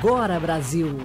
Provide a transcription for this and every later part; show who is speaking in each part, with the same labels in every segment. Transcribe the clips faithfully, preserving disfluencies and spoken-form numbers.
Speaker 1: Agora Brasil.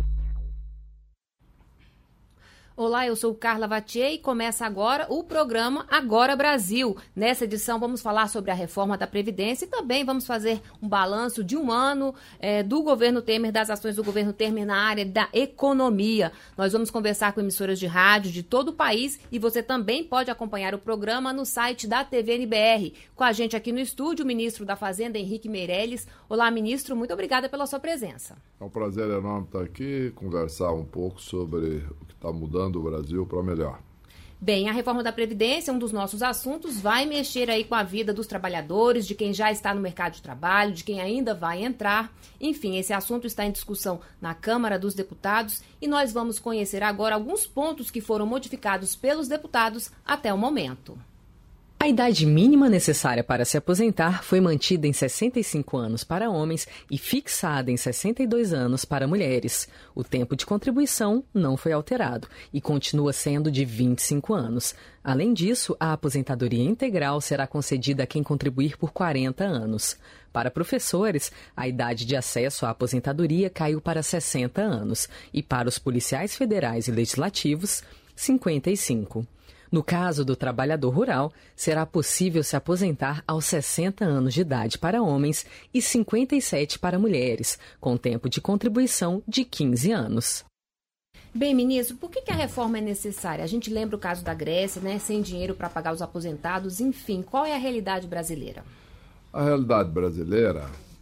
Speaker 2: Olá, eu sou Carla Vatier e começa agora o programa Agora Brasil. Nessa edição vamos falar sobre a reforma da Previdência e também vamos fazer um balanço de um ano é, do governo Temer, das ações do governo Temer na área da economia. Nós vamos conversar com emissoras de rádio de todo o país e você também pode acompanhar o programa no site da T V N B R. Com a gente aqui no estúdio, o ministro da Fazenda, Henrique Meirelles. Olá, ministro, muito obrigada pela sua presença.
Speaker 3: É um prazer enorme estar aqui, conversar um pouco sobre o que está mudando do Brasil para melhor.
Speaker 2: Bem, a reforma da Previdência, um dos nossos assuntos, vai mexer aí com a vida dos trabalhadores, de quem já está no mercado de trabalho, de quem ainda vai entrar. Enfim, esse assunto está em discussão na Câmara dos Deputados e nós vamos conhecer agora alguns pontos que foram modificados pelos deputados até o momento.
Speaker 1: A idade mínima necessária para se aposentar foi mantida em sessenta e cinco anos para homens e fixada em sessenta e dois anos para mulheres. O tempo de contribuição não foi alterado e continua sendo de vinte e cinco anos. Além disso, a aposentadoria integral será concedida a quem contribuir por quarenta anos. Para professores, a idade de acesso à aposentadoria caiu para sessenta anos e para os policiais federais e legislativos, cinquenta e cinco. No caso do trabalhador rural, será possível se aposentar aos sessenta anos de idade para homens e cinquenta e sete para mulheres, com tempo de contribuição de quinze anos.
Speaker 2: Bem, ministro, por que, que a reforma é necessária? A gente lembra o caso da Grécia, né? Sem dinheiro para pagar os aposentados, enfim, qual é a realidade brasileira?
Speaker 3: A realidade brasileira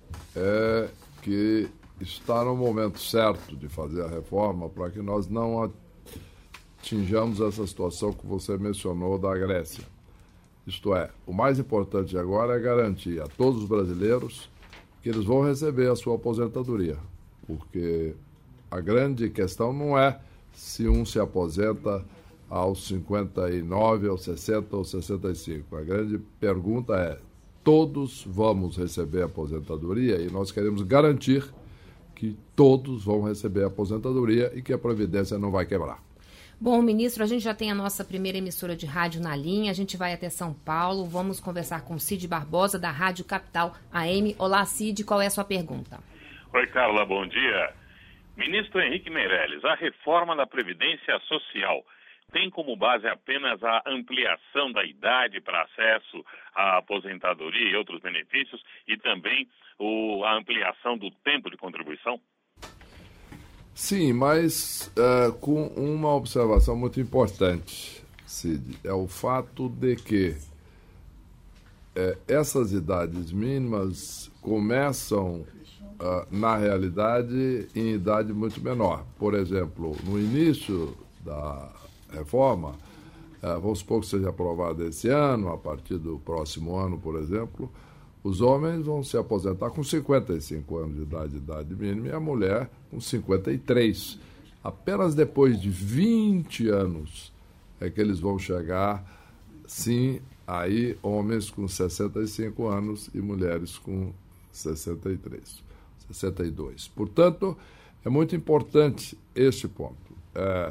Speaker 3: é que está no momento certo de fazer a reforma para que nós não atinjamos essa situação que você mencionou da Grécia. Isto é, o mais importante agora é garantir a todos os brasileiros que eles vão receber a sua aposentadoria, porque a grande questão não é se um se aposenta aos cinquenta e nove, aos sessenta ou sessenta e cinco. A grande pergunta é, todos vamos receber a aposentadoria e nós queremos garantir que todos vão receber a aposentadoria e que a Previdência não vai quebrar.
Speaker 2: Bom, ministro, a gente já tem a nossa primeira emissora de rádio na linha, a gente vai até São Paulo, vamos conversar com Cid Barbosa, da Rádio Capital A M. Olá, Cid, qual é a sua pergunta?
Speaker 4: Oi, Carla, bom dia. Ministro Henrique Meirelles, a reforma da Previdência Social tem como base apenas a ampliação da idade para acesso à aposentadoria e outros benefícios e também o, a ampliação do tempo de contribuição?
Speaker 3: Sim, mas uh, com uma observação muito importante, Cid, é o fato de que uh, essas idades mínimas começam, uh, na realidade, em idade muito menor. Por exemplo, no início da reforma, uh, vamos supor que seja aprovada esse ano, a partir do próximo ano, por exemplo, os homens vão se aposentar com cinquenta e cinco anos de idade, idade mínima, e a mulher com cinquenta e três. Apenas depois de vinte anos é que eles vão chegar, sim, aí homens com sessenta e cinco anos e mulheres com sessenta e três, sessenta e dois. Portanto, é muito importante este ponto. É,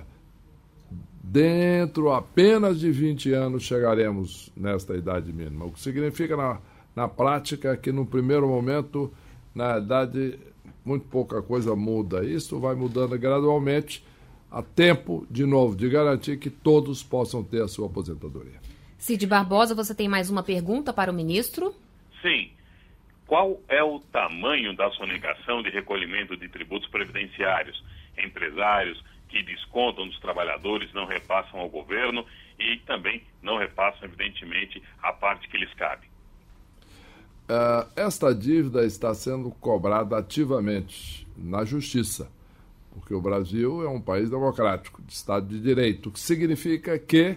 Speaker 3: dentro apenas de vinte anos chegaremos nesta idade mínima, o que significa na Na prática, que no primeiro momento, na verdade, muito pouca coisa muda. Isso vai mudando gradualmente, a tempo, de novo, de garantir que todos possam ter a sua aposentadoria.
Speaker 2: Cid Barbosa, você tem mais uma pergunta para o ministro?
Speaker 4: Sim. Qual é o tamanho da sonegação de recolhimento de tributos previdenciários? Empresários que descontam dos trabalhadores, não repassam ao governo e também não repassam, evidentemente, a parte que lhes cabe.
Speaker 3: Uh, esta dívida está sendo cobrada ativamente na Justiça, porque o Brasil é um país democrático, de Estado de Direito, o que significa que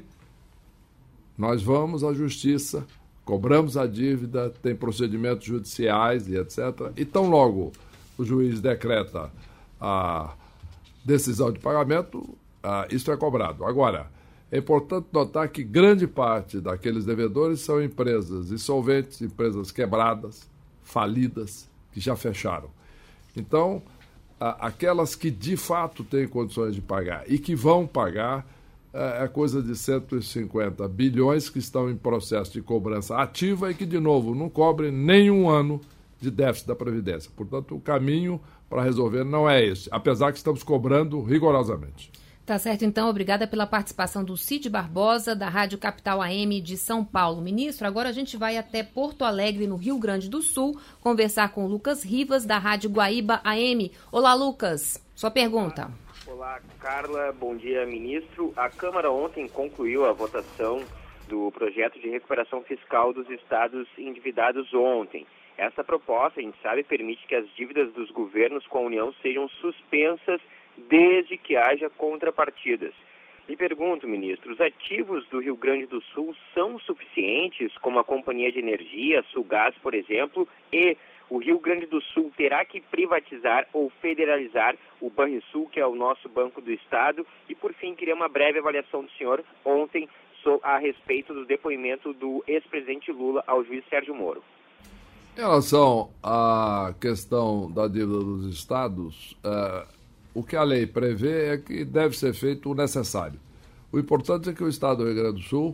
Speaker 3: nós vamos à Justiça, cobramos a dívida, tem procedimentos judiciais e etcétera. E tão logo o juiz decreta a decisão de pagamento, uh, isso é cobrado. Agora, é importante notar que grande parte daqueles devedores são empresas insolventes, empresas quebradas, falidas, que já fecharam. Então, a, aquelas que de fato têm condições de pagar e que vão pagar, é, é coisa de cento e cinquenta bilhões que estão em processo de cobrança ativa e que, de novo, não cobrem nenhum ano de déficit da Previdência. Portanto, o caminho para resolver não é esse, apesar que estamos cobrando rigorosamente.
Speaker 2: Tá certo, então. Obrigada pela participação do Cid Barbosa, da Rádio Capital A M de São Paulo. Ministro, agora a gente vai até Porto Alegre, no Rio Grande do Sul, conversar com o Lucas Rivas, da Rádio Guaíba A M. Olá, Lucas. Sua pergunta.
Speaker 5: Olá, Carla. Bom dia, ministro. A Câmara ontem concluiu a votação do projeto de recuperação fiscal dos estados endividados ontem. Essa proposta, a gente sabe, permite que as dívidas dos governos com a União sejam suspensas desde que haja contrapartidas. Me pergunto, ministro, os ativos do Rio Grande do Sul são suficientes, como a Companhia de Energia, Sulgás, por exemplo, e o Rio Grande do Sul terá que privatizar ou federalizar o Banrisul, que é o nosso Banco do Estado? E, por fim, queria uma breve avaliação do senhor ontem a respeito do depoimento do ex-presidente Lula ao juiz Sérgio Moro.
Speaker 3: Em relação à questão da dívida dos estados, uh, o que a lei prevê é que deve ser feito o necessário. O importante é que o Estado do Rio Grande do Sul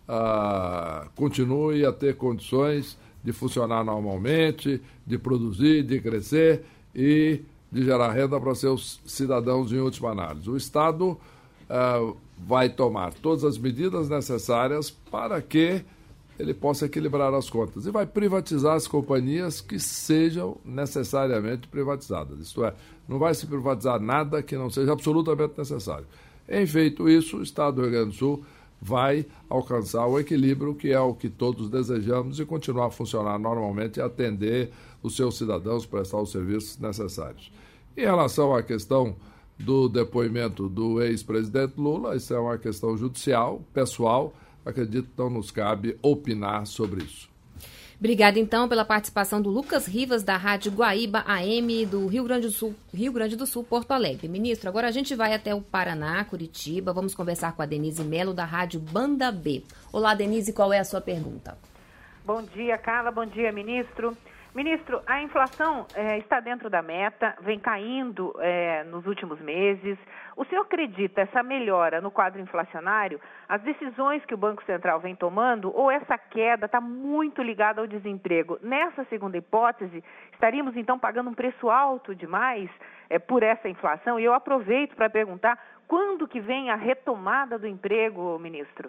Speaker 3: ah, continue a ter condições de funcionar normalmente, de produzir, de crescer e de gerar renda para seus cidadãos em última análise. O Estado ah, vai tomar todas as medidas necessárias para que ele possa equilibrar as contas e vai privatizar as companhias que sejam necessariamente privatizadas. Isto é, não vai se privatizar nada que não seja absolutamente necessário. Em feito isso, o Estado do Rio Grande do Sul vai alcançar o equilíbrio, que é o que todos desejamos, e continuar a funcionar normalmente e atender os seus cidadãos, prestar os serviços necessários. Em relação à questão do depoimento do ex-presidente Lula, isso é uma questão judicial, pessoal. Acredito que não nos cabe opinar sobre isso.
Speaker 2: Obrigada, então, pela participação do Lucas Rivas, da Rádio Guaíba A M do Rio Grande do Sul, Rio Grande do Sul, Porto Alegre. Ministro, agora a gente vai até o Paraná, Curitiba. Vamos conversar com a Denise Melo, da Rádio Banda B. Olá, Denise, qual é a sua pergunta?
Speaker 6: Bom dia, Carla. Bom dia, ministro. Ministro, a inflação é, está dentro da meta, vem caindo é, nos últimos meses. O senhor acredita essa melhora no quadro inflacionário, as decisões que o Banco Central vem tomando, ou essa queda está muito ligada ao desemprego? Nessa segunda hipótese, estaríamos então pagando um preço alto demais é, por essa inflação? E eu aproveito para perguntar, quando que vem a retomada do emprego, ministro?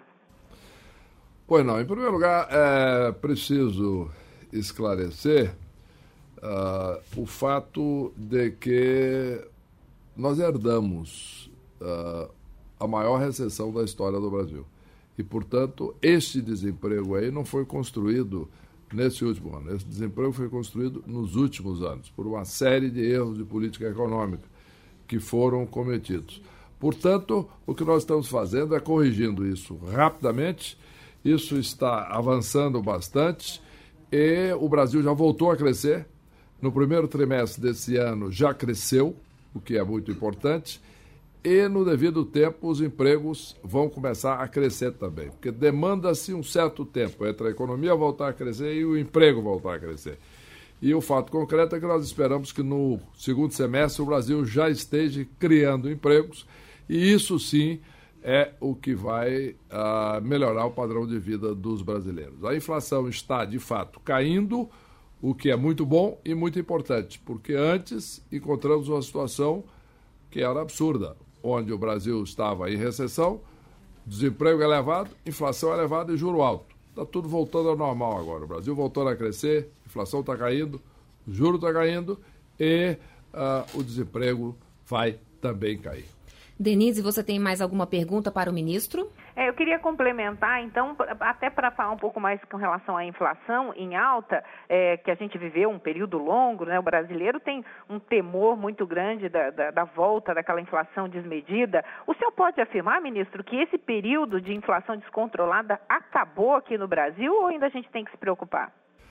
Speaker 3: Pois não, em primeiro lugar, é preciso esclarecer uh, o fato de que nós herdamos uh, a maior recessão da história do Brasil. E, portanto, este desemprego aí não foi construído nesse último ano. Esse desemprego foi construído nos últimos anos, por uma série de erros de política econômica que foram cometidos. Portanto, o que nós estamos fazendo é corrigindo isso rapidamente. Isso está avançando bastante. E o Brasil já voltou a crescer. No primeiro trimestre desse ano já cresceu, o que é muito importante. E no devido tempo os empregos vão começar a crescer também. Porque demanda-se um certo tempo entre a economia voltar a crescer e o emprego voltar a crescer. E o fato concreto é que nós esperamos que no segundo semestre o Brasil já esteja criando empregos. E isso sim é o que vai uh, melhorar o padrão de vida dos brasileiros. A inflação está, de fato, caindo, o que é muito bom e muito importante, porque antes encontramos uma situação que era absurda, onde o Brasil estava em recessão, desemprego elevado, inflação elevada e juro alto. Está tudo voltando ao normal agora. O Brasil voltou a crescer, a inflação está caindo, o juro está caindo e uh, o desemprego vai também cair.
Speaker 2: Denise, você tem mais alguma pergunta para o ministro?
Speaker 6: É, eu queria complementar, então, até para falar um pouco mais com relação à inflação em alta, é, que a gente viveu um período longo, né? O brasileiro tem um temor muito grande da, da, da volta daquela inflação desmedida. O senhor pode afirmar, ministro, que esse período de inflação descontrolada acabou aqui no Brasil ou ainda a gente tem que se preocupar?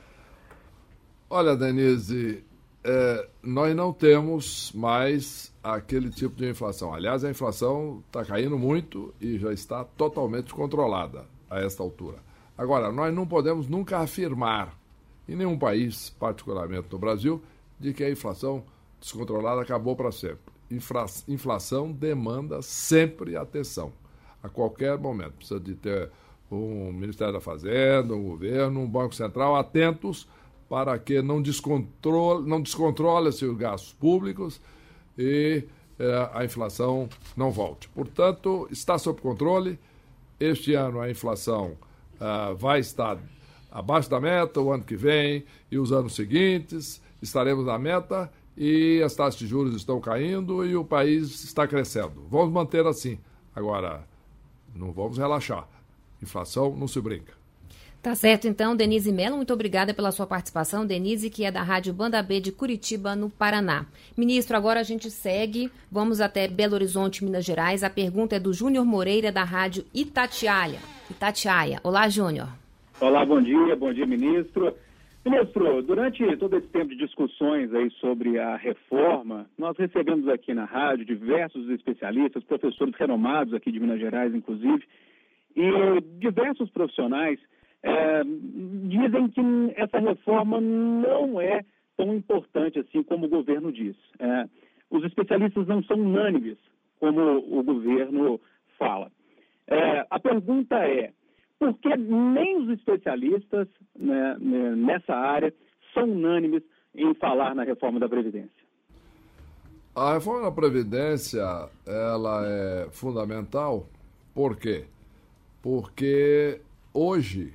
Speaker 3: Olha, Denise, é, nós não temos mais aquele tipo de inflação. Aliás, a inflação está caindo muito e já está totalmente controlada a esta altura. Agora, nós não podemos nunca afirmar, em nenhum país, particularmente no Brasil, de que a inflação descontrolada acabou para sempre. Infra- inflação demanda sempre atenção, a qualquer momento. Precisa de ter um Ministério da Fazenda, um governo, um Banco Central atentos para que não descontrole, não descontrole-se os gastos públicos e eh, a inflação não volte. Portanto, está sob controle. Este ano a inflação uh, vai estar abaixo da meta, o ano que vem e os anos seguintes estaremos na meta e as taxas de juros estão caindo e o país está crescendo. Vamos manter assim. Agora, não vamos relaxar. Inflação não se brinca.
Speaker 2: Tá certo, então, Denise Mello, muito obrigada pela sua participação. Denise, que é da Rádio Banda B de Curitiba, no Paraná. Ministro, agora a gente segue, vamos até Belo Horizonte, Minas Gerais. A pergunta é do Júnior Moreira, da Rádio Itatiaia. Itatiaia. Olá, Júnior.
Speaker 7: Olá, bom dia, bom dia, ministro. Ministro, durante todo esse tempo de discussões aí sobre a reforma, nós recebemos aqui na rádio diversos especialistas, professores renomados aqui de Minas Gerais, inclusive, e diversos profissionais É, dizem que essa reforma não é tão importante assim como o governo diz. É, os especialistas não são unânimes, como o governo fala. É, a pergunta é, por que nem os especialistas, né, nessa área são unânimes em falar na reforma da Previdência?
Speaker 3: A reforma da Previdência, ela é fundamental. Por quê? Porque hoje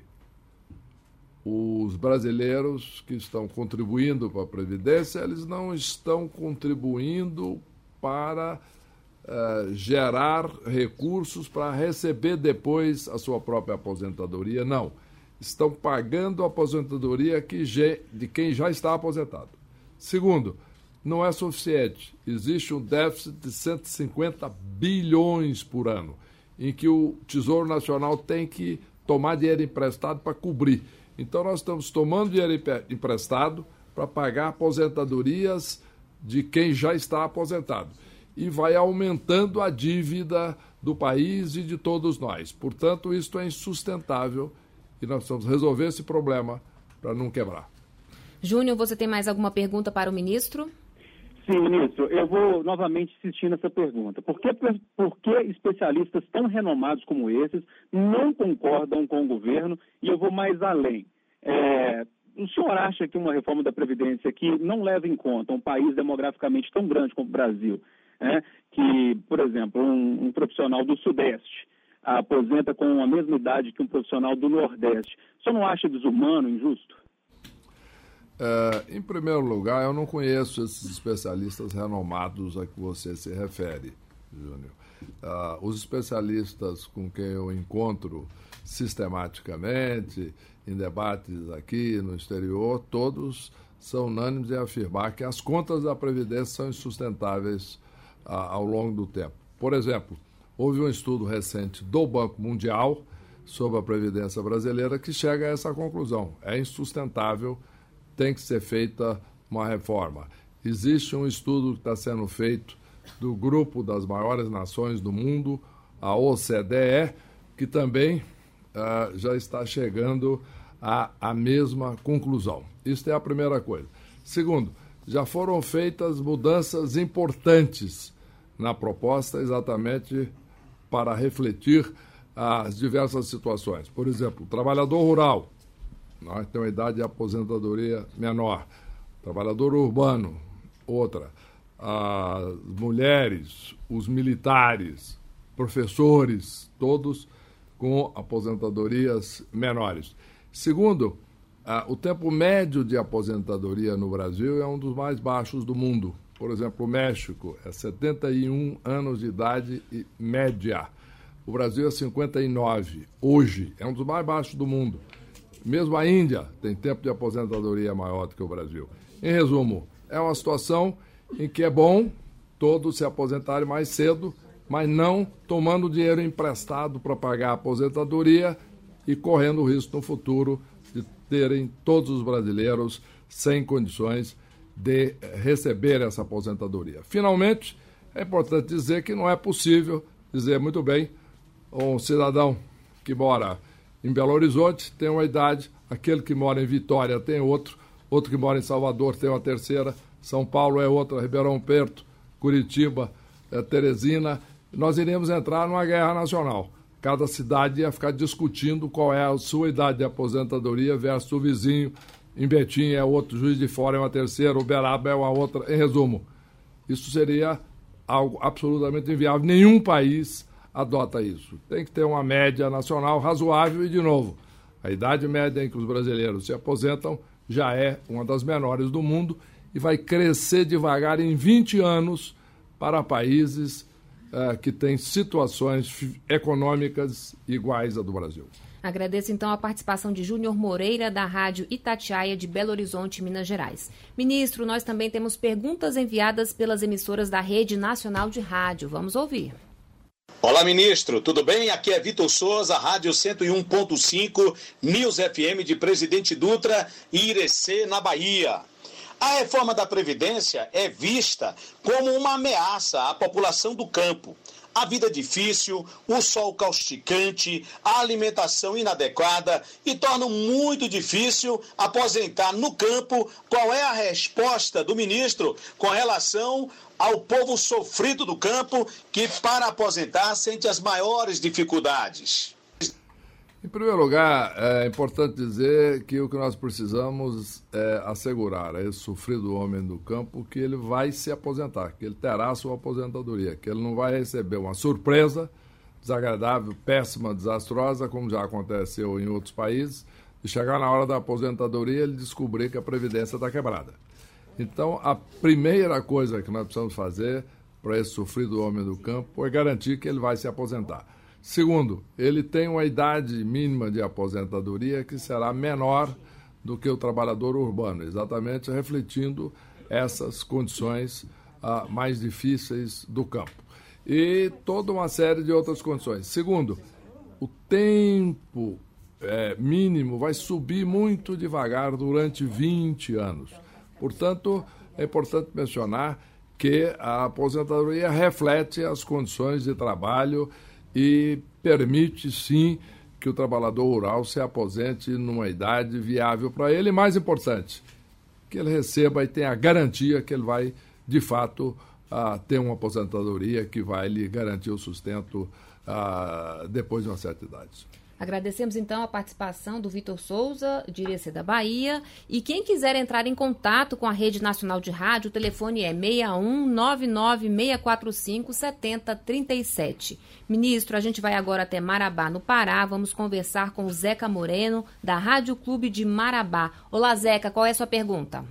Speaker 3: os brasileiros que estão contribuindo para a Previdência, eles não estão contribuindo para uh, gerar recursos para receber depois a sua própria aposentadoria, não. Estão pagando a aposentadoria que, de quem já está aposentado. Segundo, não é suficiente. Existe um déficit de cento e cinquenta bilhões por ano, em que o Tesouro Nacional tem que tomar dinheiro emprestado para cobrir. Então, nós estamos tomando dinheiro emprestado para pagar aposentadorias de quem já está aposentado. E vai aumentando a dívida do país e de todos nós. Portanto, isto é insustentável e nós precisamos resolver esse problema para não quebrar.
Speaker 2: Júnior, você tem mais alguma pergunta para o ministro?
Speaker 7: Sim, ministro. Eu vou novamente insistir nessa pergunta. Por que, por que especialistas tão renomados como esses não concordam com o governo? E eu vou mais além. É, o senhor acha que uma reforma da Previdência que não leva em conta um país demograficamente tão grande como o Brasil, é, que, por exemplo, um, um profissional do Sudeste aposenta com a mesma idade que um profissional do Nordeste, o senhor não acha desumano, injusto?
Speaker 3: É, em primeiro lugar, eu não conheço esses especialistas renomados a que você se refere, Júnior. Uh, os especialistas com quem eu encontro sistematicamente, em debates aqui no exterior, todos são unânimes em afirmar que as contas da Previdência são insustentáveis uh, ao longo do tempo. Por exemplo, houve um estudo recente do Banco Mundial sobre a Previdência brasileira que chega a essa conclusão. É insustentável, tem que ser feita uma reforma. Existe um estudo que está sendo feito do grupo das maiores nações do mundo, a O C D E, que também uh, já está chegando à, à mesma conclusão. Isso é a primeira coisa. Segundo, já foram feitas mudanças importantes na proposta exatamente para refletir as diversas situações. Por exemplo, o trabalhador rural, nós temos uma idade de aposentadoria menor. Trabalhador urbano, outra. As mulheres, os militares, professores, todos com aposentadorias menores. Segundo, o tempo médio de aposentadoria no Brasil é um dos mais baixos do mundo. Por exemplo, o México é setenta e um anos de idade e média. O Brasil é cinquenta e nove. Hoje, é um dos mais baixos do mundo. Mesmo a Índia tem tempo de aposentadoria maior do que o Brasil. Em resumo, é uma situação em que é bom todos se aposentarem mais cedo, mas não tomando dinheiro emprestado para pagar a aposentadoria e correndo o risco no futuro de terem todos os brasileiros sem condições de receber essa aposentadoria. Finalmente, é importante dizer que não é possível dizer muito bem um cidadão que mora em Belo Horizonte tem uma idade, aquele que mora em Vitória tem outro, outro que mora em Salvador tem uma terceira, São Paulo é outra, Ribeirão Preto, Curitiba, é, Teresina. Nós iremos entrar numa guerra nacional. Cada cidade ia ficar discutindo qual é a sua idade de aposentadoria versus o vizinho em Betim é outro, Juiz de Fora é uma terceira, Uberaba é uma outra. Em resumo, isso seria algo absolutamente inviável. Nenhum país adota isso. Tem que ter uma média nacional razoável e, de novo, a idade média em que os brasileiros se aposentam já é uma das menores do mundo e vai crescer devagar em vinte anos para países uh, que têm situações econômicas iguais à do Brasil.
Speaker 2: Agradeço, então, a participação de Júnior Moreira, da Rádio Itatiaia, de Belo Horizonte, Minas Gerais. Ministro, nós também temos perguntas enviadas pelas emissoras da Rede Nacional de Rádio. Vamos ouvir.
Speaker 8: Olá, ministro, tudo bem? Aqui é Vitor Souza, Rádio cento e um ponto cinco, News F M de Presidente Dutra e Irecê, na Bahia. A reforma da Previdência é vista como uma ameaça à população do campo. A vida difícil, o sol causticante, a alimentação inadequada e tornam muito difícil aposentar no campo. Qual é a resposta do ministro com relação ao povo sofrido do campo que, para aposentar, sente as maiores dificuldades?
Speaker 3: Em primeiro lugar, é importante dizer que o que nós precisamos é assegurar a esse sofrido homem do campo que ele vai se aposentar, que ele terá a sua aposentadoria, que ele não vai receber uma surpresa desagradável, péssima, desastrosa, como já aconteceu em outros países, e chegar na hora da aposentadoria ele descobrir que a Previdência está quebrada. Então, a primeira coisa que nós precisamos fazer para esse sofrido homem do campo é garantir que ele vai se aposentar. Segundo, ele tem uma idade mínima de aposentadoria que será menor do que o trabalhador urbano, exatamente refletindo essas condições ah, mais difíceis do campo. E toda uma série de outras condições. Segundo, o tempo é, mínimo vai subir muito devagar durante vinte anos. Portanto, é importante mencionar que a aposentadoria reflete as condições de trabalho e permite, sim, que o trabalhador rural se aposente numa idade viável para ele. E, mais importante, que ele receba e tenha a garantia que ele vai, de fato, uh, ter uma aposentadoria que vai lhe garantir o sustento uh, depois de uma certa idade.
Speaker 2: Agradecemos, então, a participação do Vitor Souza, de Irecê da Bahia. E quem quiser entrar em contato com a Rede Nacional de Rádio, o telefone é seis um nove nove seis quatro cinco sete zero três sete. Ministro, a gente vai agora até Marabá, no Pará. Vamos conversar com o Zeca Moreno, da Rádio Clube de Marabá. Olá, Zeca, qual é a sua pergunta?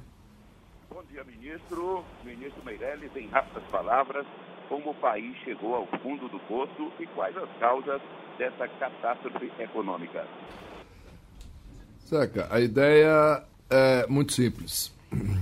Speaker 9: Bom dia, ministro. Ministro Meirelles, em rápidas palavras, como o país chegou ao fundo do poço e quais as causas dessa catástrofe econômica?
Speaker 3: Zeca, a ideia é muito simples.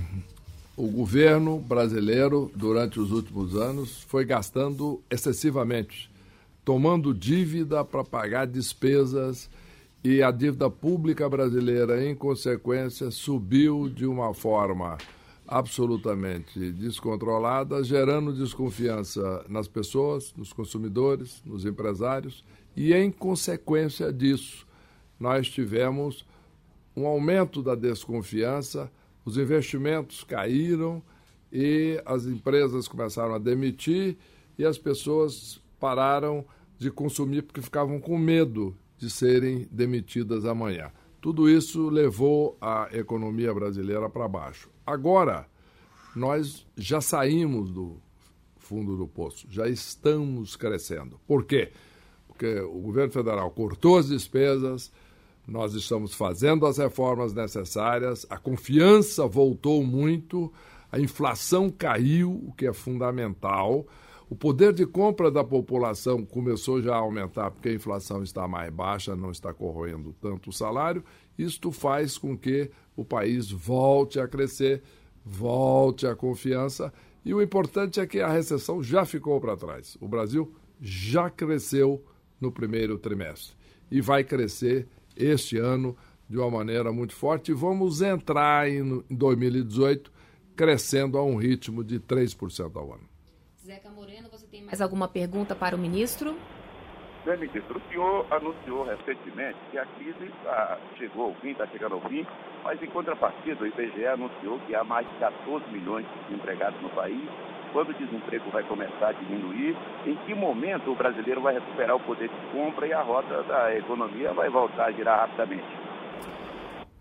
Speaker 3: O governo brasileiro, durante os últimos anos, foi gastando excessivamente, tomando dívida para pagar despesas, e a dívida pública brasileira, em consequência, subiu de uma forma absolutamente descontrolada, gerando desconfiança nas pessoas, nos consumidores, nos empresários, e, em consequência disso, nós tivemos um aumento da desconfiança, os investimentos caíram e as empresas começaram a demitir e as pessoas pararam de consumir porque ficavam com medo de serem demitidas amanhã. Tudo isso levou a economia brasileira para baixo. Agora, nós já saímos do fundo do poço, já estamos crescendo. Por quê? Porque o governo federal cortou as despesas, nós estamos fazendo as reformas necessárias, a confiança voltou muito, a inflação caiu, o que é fundamental, o poder de compra da população começou já a aumentar porque a inflação está mais baixa, não está corroendo tanto o salário. Isto faz com que o país volte a crescer, volte a confiança, e o importante é que a recessão já ficou para trás. O Brasil já cresceu no primeiro trimestre e vai crescer este ano de uma maneira muito forte, e vamos entrar em dois mil e dezoito crescendo a um ritmo de três por cento ao ano.
Speaker 2: Zeca Moreno, você tem mais alguma pergunta para o ministro?
Speaker 9: Bem, ministro, o senhor anunciou recentemente que a crise tá, chegou ao fim, está chegando ao fim, mas em contrapartida o I B G E anunciou que há mais de catorze milhões de empregados no país. Quando o desemprego vai começar a diminuir, em que momento o brasileiro vai recuperar o poder de compra e a rota da economia vai voltar a girar rapidamente?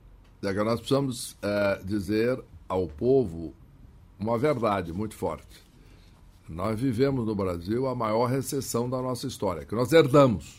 Speaker 3: é que nós precisamos é, dizer ao povo uma verdade muito forte. Nós vivemos no Brasil a maior recessão da nossa história, que nós herdamos.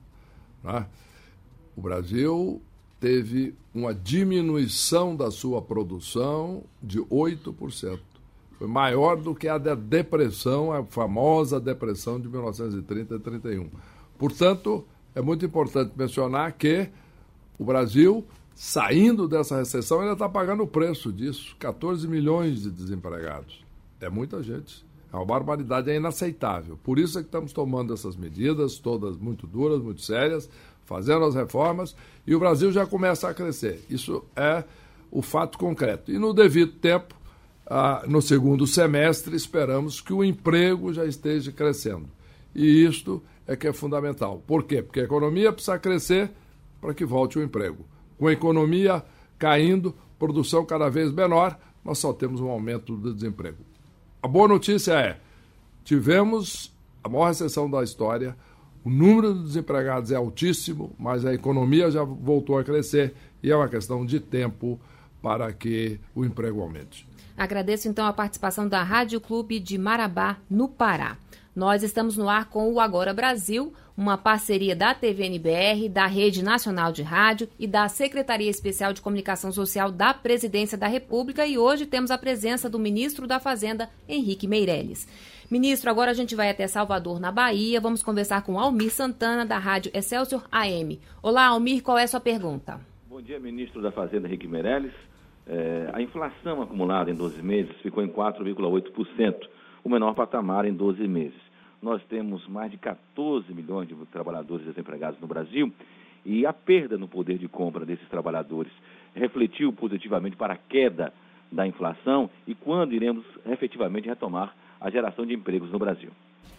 Speaker 3: Né? O Brasil teve uma diminuição da sua produção de oito por cento. Foi maior do que a da depressão, a famosa depressão de mil novecentos e trinta e trinta e um. Portanto, é muito importante mencionar que o Brasil, saindo dessa recessão, ainda está pagando o preço disso. quatorze milhões de desempregados. É muita gente. É uma barbaridade, é inaceitável. Por isso é que estamos tomando essas medidas, todas muito duras, muito sérias, fazendo as reformas, e o Brasil já começa a crescer. Isso é o fato concreto. E no devido tempo, ah, no segundo semestre, esperamos que o emprego já esteja crescendo. E isto é que é fundamental. Por quê? Porque a economia precisa crescer para que volte o emprego. Com a economia caindo, produção cada vez menor, nós só temos um aumento do desemprego. A boa notícia é, tivemos a maior recessão da história, o número de desempregados é altíssimo, mas a economia já voltou a crescer e é uma questão de tempo para que o emprego aumente.
Speaker 2: Agradeço então a participação da Rádio Clube de Marabá, no Pará. Nós estamos no ar com o Agora Brasil, uma parceria da T V N B R, da Rede Nacional de Rádio e da Secretaria Especial de Comunicação Social da Presidência da República, e hoje temos a presença do ministro da Fazenda, Henrique Meirelles. Ministro, agora a gente vai até Salvador, na Bahia. Vamos conversar com Almir Santana, da Rádio Excelsior A M. Olá, Almir, qual é a sua pergunta?
Speaker 10: Bom dia, ministro da Fazenda, Henrique Meirelles. É, a inflação acumulada em doze meses ficou em quatro vírgula oito por cento, o menor patamar em doze meses. Nós temos mais de quatorze milhões de trabalhadores desempregados no Brasil e a perda no poder de compra desses trabalhadores refletiu positivamente para a queda da inflação e quando iremos efetivamente retomar a geração de empregos no Brasil?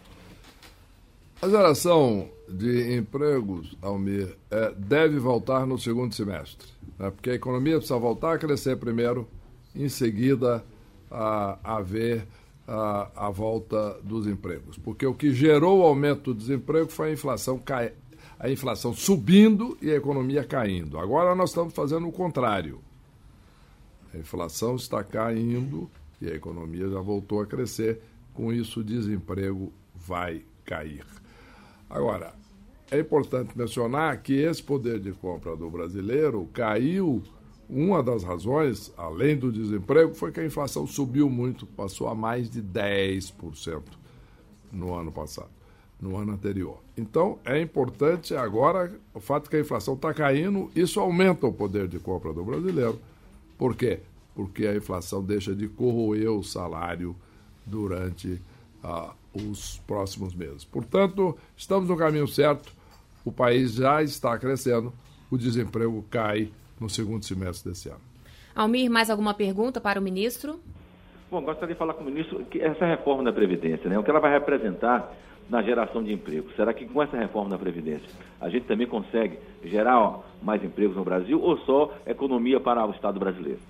Speaker 3: A geração de empregos, Almir, é, deve voltar no segundo semestre, né? Porque a economia precisa voltar a crescer primeiro, em seguida a haver a, a volta dos empregos. Porque o que gerou o aumento do desemprego foi a inflação, cai, a inflação subindo e a economia caindo. Agora nós estamos fazendo o contrário. A inflação está caindo e a economia já voltou a crescer. Com isso, o desemprego vai cair. Agora, é importante mencionar que esse poder de compra do brasileiro caiu. Uma das razões, além do desemprego, foi que a inflação subiu muito, passou a mais de dez por cento no ano passado, no ano anterior. Então, é importante agora o fato que a inflação está caindo, isso aumenta o poder de compra do brasileiro. Por quê? Porque a inflação deixa de corroer o salário durante ah, os próximos meses. Portanto, estamos no caminho certo, o país já está crescendo, o desemprego cai no segundo semestre desse ano.
Speaker 2: Almir, mais alguma pergunta para o ministro?
Speaker 10: Bom, gostaria de falar com o ministro que essa reforma da Previdência, né, o que ela vai representar na geração de emprego. Será que com essa reforma da Previdência a gente também consegue gerar ó, mais empregos no Brasil ou só economia para o Estado brasileiro?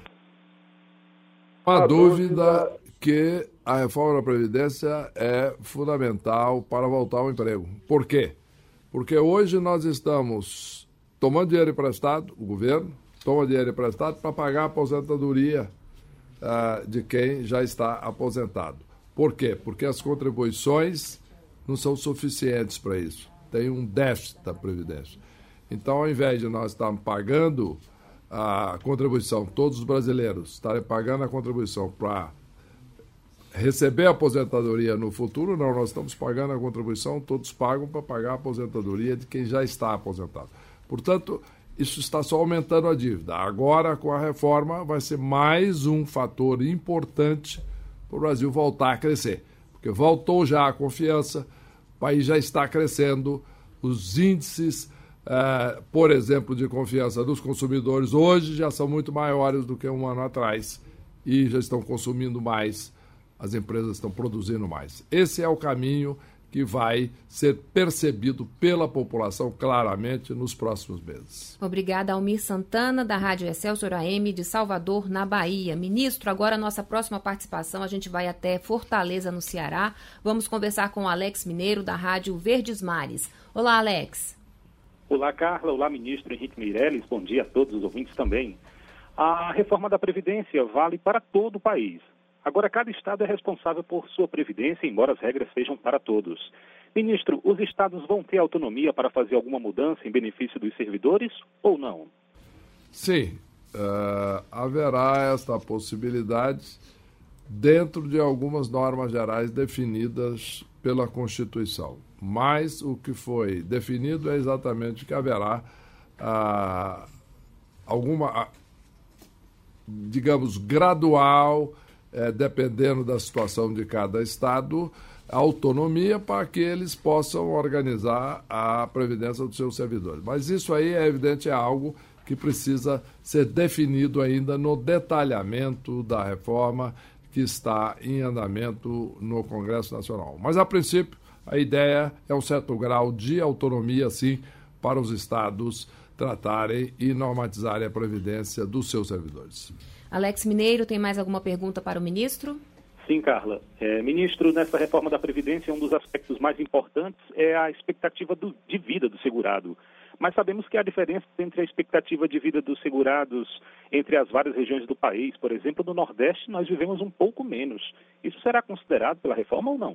Speaker 3: Uma dúvida que a reforma da Previdência é fundamental para voltar ao emprego. Por quê? Porque hoje nós estamos tomando dinheiro emprestado, o governo toma dinheiro emprestado para pagar a aposentadoria uh, de quem já está aposentado. Por quê? Porque as contribuições não são suficientes para isso. Tem um déficit da Previdência. Então, ao invés de nós estarmos pagando a contribuição, todos os brasileiros estarem pagando a contribuição para receber a aposentadoria no futuro, não, nós estamos pagando a contribuição, todos pagam para pagar a aposentadoria de quem já está aposentado. Portanto, isso está só aumentando a dívida. Agora, com a reforma, vai ser mais um fator importante para o Brasil voltar a crescer. Porque voltou já a confiança, o país já está crescendo, os índices, eh, por exemplo, de confiança dos consumidores hoje já são muito maiores do que um ano atrás e já estão consumindo mais, as empresas estão produzindo mais. Esse é o caminho que vai ser percebido pela população claramente nos próximos meses.
Speaker 2: Obrigada, Almir Santana, da Rádio Excelsior A M de Salvador, na Bahia. Ministro, agora a nossa próxima participação, a gente vai até Fortaleza, no Ceará. Vamos conversar com o Alex Mineiro, da Rádio Verdes Mares. Olá, Alex.
Speaker 11: Olá, Carla. Olá, ministro Henrique Meirelles. Bom dia a todos os ouvintes também.
Speaker 7: A reforma da Previdência vale para todo o país. Agora, cada estado é responsável por sua previdência, embora as regras sejam para todos. Ministro, os estados vão ter autonomia para fazer alguma mudança em benefício dos servidores ou não?
Speaker 3: Sim, uh, haverá esta possibilidade dentro de algumas normas gerais definidas pela Constituição. Mas o que foi definido é exatamente que haverá uh, alguma, uh, digamos, gradual, uh, dependendo da situação de cada estado, autonomia para que eles possam organizar a previdência dos seus servidores. Mas isso aí, é evidente, é algo que precisa ser definido ainda no detalhamento da reforma que está em andamento no Congresso Nacional. Mas, a princípio, a ideia é um certo grau de autonomia, sim, para os estados tratarem e normatizarem a previdência dos seus servidores.
Speaker 2: Alex Mineiro, tem mais alguma pergunta para o ministro?
Speaker 7: Sim, Carla. É, ministro, nessa reforma da Previdência, um dos aspectos mais importantes é a expectativa do, de vida do segurado. Mas sabemos que há diferença entre a expectativa de vida dos segurados entre as várias regiões do país. Por exemplo, no Nordeste, nós vivemos um pouco menos. Isso será considerado pela reforma ou não?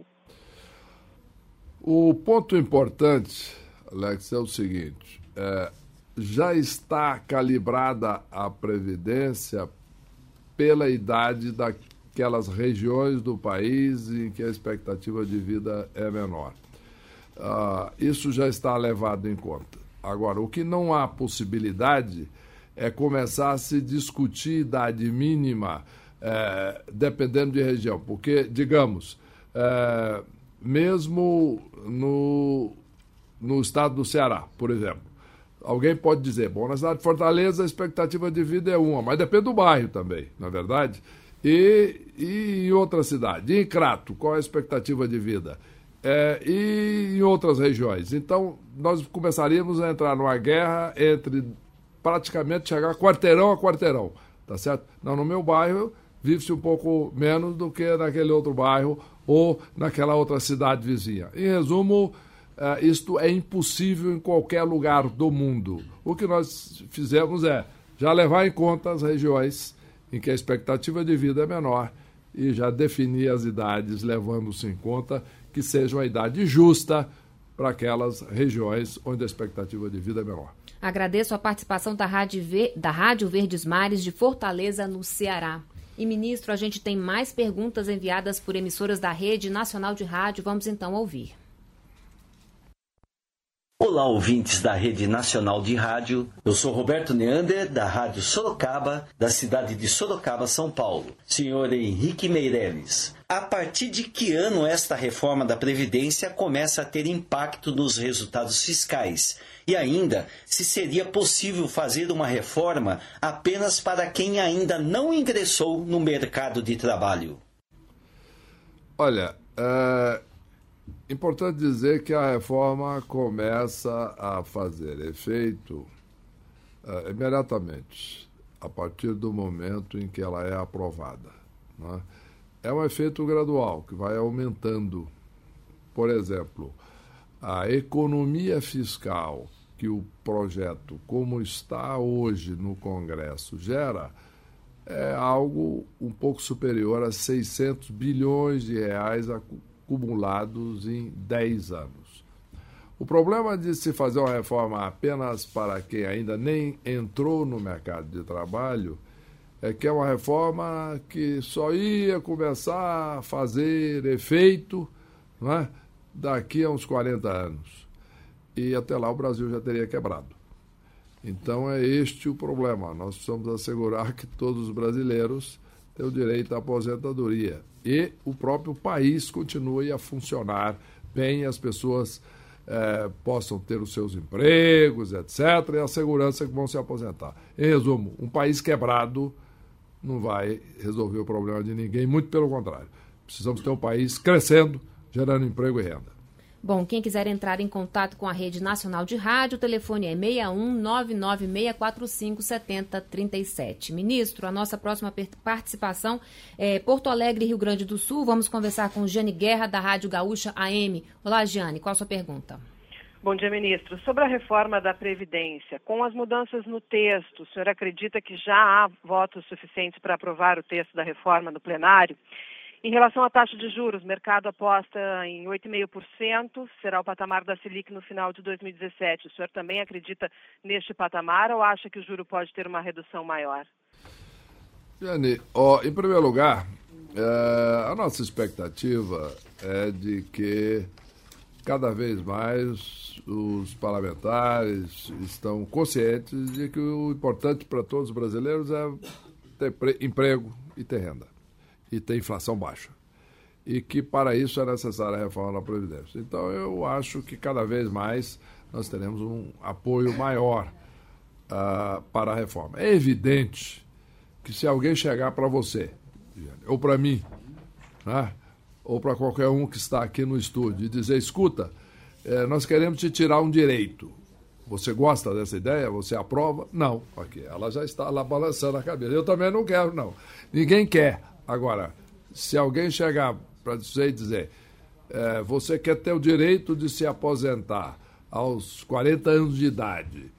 Speaker 3: O ponto importante, Alex, é o seguinte. É, já está calibrada a Previdência pela idade da aquelas regiões do país em que a expectativa de vida é menor. Uh, isso já está levado em conta. Agora, o que não há possibilidade é começar a se discutir idade mínima eh, dependendo de região. Porque, digamos, eh, mesmo no, no estado do Ceará, por exemplo, alguém pode dizer, bom, na cidade de Fortaleza a expectativa de vida é uma, mas depende do bairro também, na verdade. E, e em outra cidade, em Crato, qual é a expectativa de vida? É, e em outras regiões. Então, nós começaríamos a entrar numa guerra entre praticamente chegar quarteirão a quarteirão, tá certo? Não, no meu bairro vive-se um pouco menos do que naquele outro bairro ou naquela outra cidade vizinha. Em resumo, é, isto é impossível em qualquer lugar do mundo. O que nós fizemos é já levar em conta as regiões em que a expectativa de vida é menor e já definir as idades, levando-se em conta que seja uma idade justa para aquelas regiões onde a expectativa de vida é menor.
Speaker 2: Agradeço a participação da Rádio, Ver... da Rádio Verdes Mares de Fortaleza, no Ceará. E, ministro, a gente tem mais perguntas enviadas por emissoras da Rede Nacional de Rádio. Vamos então ouvir.
Speaker 11: Olá, ouvintes da Rede Nacional de Rádio. Eu sou Roberto Neander, da Rádio Sorocaba, da cidade de Sorocaba, São Paulo. Senhor Henrique Meirelles, a partir de que ano esta reforma da Previdência começa a ter impacto nos resultados fiscais? E ainda, se seria possível fazer uma reforma apenas para quem ainda não ingressou no mercado de trabalho?
Speaker 3: Olha, é importante dizer que a reforma começa a fazer efeito uh, imediatamente, a partir do momento em que ela é aprovada, né? É um efeito gradual, que vai aumentando. Por exemplo, a economia fiscal que o projeto, como está hoje no Congresso, gera, é algo um pouco superior a seiscentos bilhões de reais acumulados em dez anos. O problema de se fazer uma reforma apenas para quem ainda nem entrou no mercado de trabalho é que é uma reforma que só ia começar a fazer efeito, não é, daqui a uns quarenta anos. E até lá o Brasil já teria quebrado. Então é este o problema. Nós precisamos assegurar que todos os brasileiros têm o direito à aposentadoria e o próprio país continue a funcionar bem, as pessoas eh, possam ter os seus empregos, etcétera, e a segurança que vão se aposentar. Em resumo, um país quebrado não vai resolver o problema de ninguém, muito pelo contrário. Precisamos ter um país crescendo, gerando emprego e renda.
Speaker 2: Bom, quem quiser entrar em contato com a Rede Nacional de Rádio, o telefone é seis um nove nove seis quatro cinco sete zero três sete. Ministro, a nossa próxima participação é Porto Alegre, Rio Grande do Sul. Vamos conversar com Jane Guerra, da Rádio Gaúcha A M. Olá, Jane, qual a sua pergunta?
Speaker 12: Bom dia, ministro. Sobre a reforma da Previdência, com as mudanças no texto, o senhor acredita que já há votos suficientes para aprovar o texto da reforma no plenário? Em relação à taxa de juros, o mercado aposta em oito vírgula cinco por cento, será o patamar da Selic no final de dois mil e dezessete. O senhor também acredita neste patamar ou acha que o juro pode ter uma redução maior?
Speaker 3: Jane, ó, em primeiro lugar, é, a nossa expectativa é de que cada vez mais os parlamentares estão conscientes de que o importante para todos os brasileiros é ter emprego e ter renda. E ter inflação baixa. E que para isso é necessária a reforma da Previdência. Então eu acho que cada vez mais nós teremos um apoio maior uh, para a reforma. É evidente que se alguém chegar para você, ou para mim, né, ou para qualquer um que está aqui no estúdio e dizer, escuta, eh, nós queremos te tirar um direito. Você gosta dessa ideia? Você aprova? Não. Ok, ela já está lá balançando a cabeça. Eu também não quero, não. Ninguém quer. Agora, se alguém chegar para você e dizer, é, você quer ter o direito de se aposentar aos quarenta anos de idade,